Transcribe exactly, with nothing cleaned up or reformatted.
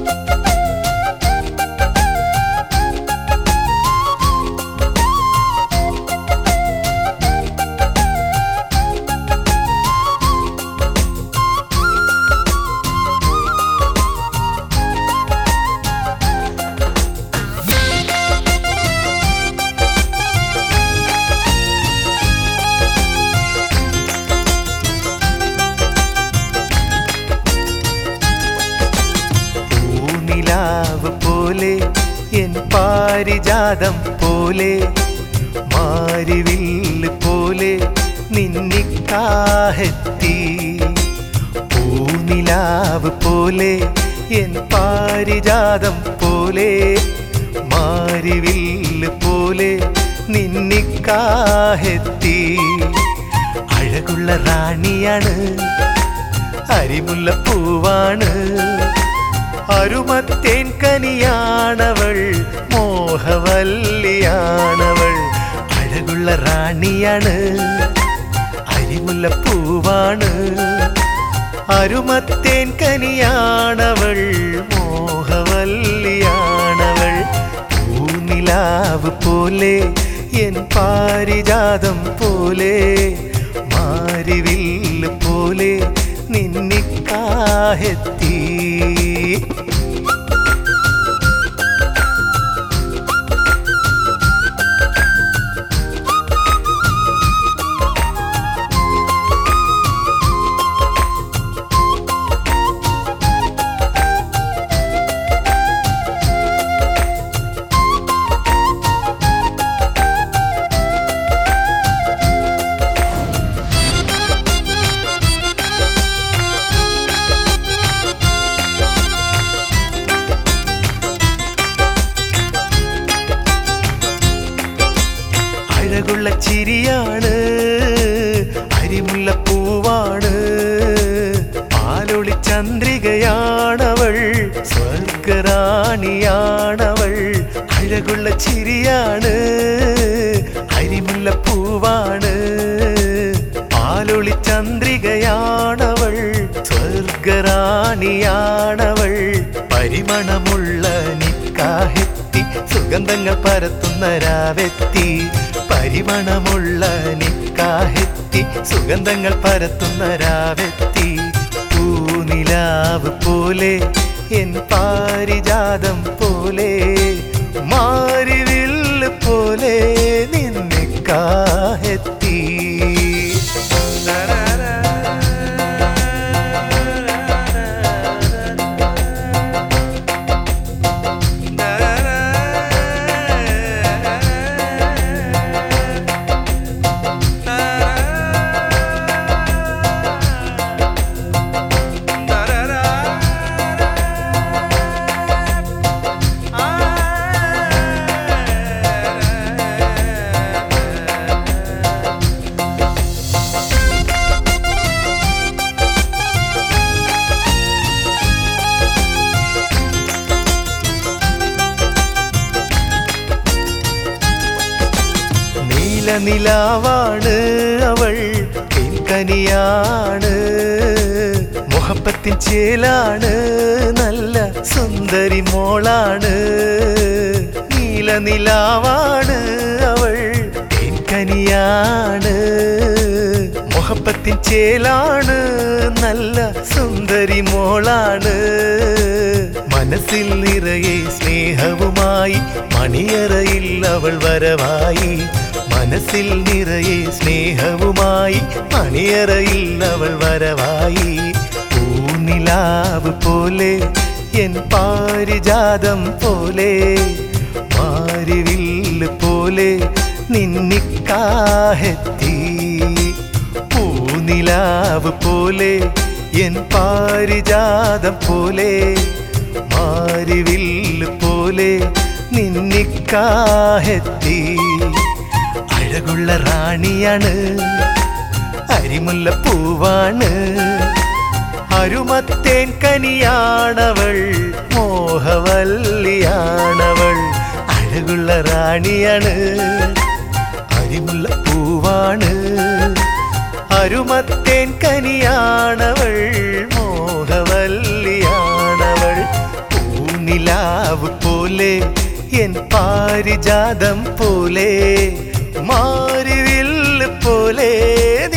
പോലെ എൻ പാരിജാതം പോലെ മാരിവില്ല് പോലെ നിന്നിക്കാഹെത്തി പൂനിലാവ് പോലെ എൻ പാരിജാതം പോലെ മാരിവില്ല് പോലെ നിന്നിക്കാഹെത്തി അഴകുള്ള റാണിയാണ് അരിമുല്ലപ്പൂവാണ് അരുമത്തേൻ കനിയാണവൾ മോഹവല്ലിയാണവൾ അഴകുള്ള റാണിയാണ് അരിമുല്ലപ്പൂവാണ് അരുമത്തേൻ കനിയാണവൾ മോഹവല്ലിയാണവൾ പൂനിലാവ് പോലെ എൻ പാരിജാതം പോലെ മാരിവില്ല് പോലെ നിന്നിക്കാഹെത്തി അഴകുള്ള ചിരിയാണ് അരിമുല്ലപ്പൂവാണ് പാലൊളി ചന്ദ്രികയാണവൾ സ്വർഗറാണിയാണവൾ അഴകുള്ള ചിരിയാണ് അരിമുല്ലപ്പൂവാണ് പാലൊളി ചന്ദ്രികയാണവൾ സ്വർഗറാണിയാണവൾ പരിമണമുള്ള നിക്കാഹെത്തി സുഗന്ധങ്ങൾ പരത്തുന്ന രാവെത്തി പരിമണമുള്ള നിക്കാഹെത്തി സുഗന്ധങ്ങൾ പരത്തുന്ന രാവെത്തി പൂനിലാവ് പോലെ എൻ പാരിജാതം പോലെ മാരിവില്ല് പോലെ നിന്നിക്കാഹെത്തി നിലാവാണ് അവൾ കനിയാണ് മുഹബത്തിൻ ചേലാണ് നല്ല സുന്ദരി മോളാണ് നീല നിലാവാണ് അവൾ കനിയാണ് മുഹബത്തിൻ ചേലാണ് നല്ല സുന്ദരി മോളാണ് മനസ്സിൽ നിറയെ സ്നേഹവുമായി മണിയറയിൽ അവൾ വരവായി മനസ്സിൽ നിറയെ സ്നേഹവുമായി മണിയറയിൽ അവൾ വരവായി പൂനിലാവ് പോലെ എൻ പാരിജാതം പോലെ മാരിവില്ല് പോലെ നിന്നിക്കാഹെത്തി പൂനിലാവ് പോലെ എൻ പാരിജാതം പോലെ മാരിവില്ല് പോലെ നിന്നിക്കാഹെത്തി അഴകുള്ള റാണിയാണ് അരിമുല്ലപ്പൂവാണ് അരുമത്തേൻ കനിയാണവൾ മോഹവല്ലിയാണവൾ അഴകുള്ള റാണിയാണ് അരിമുല്ലപ്പൂവാണ് അരുമത്തേൻ കനിയാണവൾ മോഹവല്ലിയാണവൾ നിലാവ് പോലെ എൻ പാരിജാതം പോലെ മാരിവില്ല് പോലെ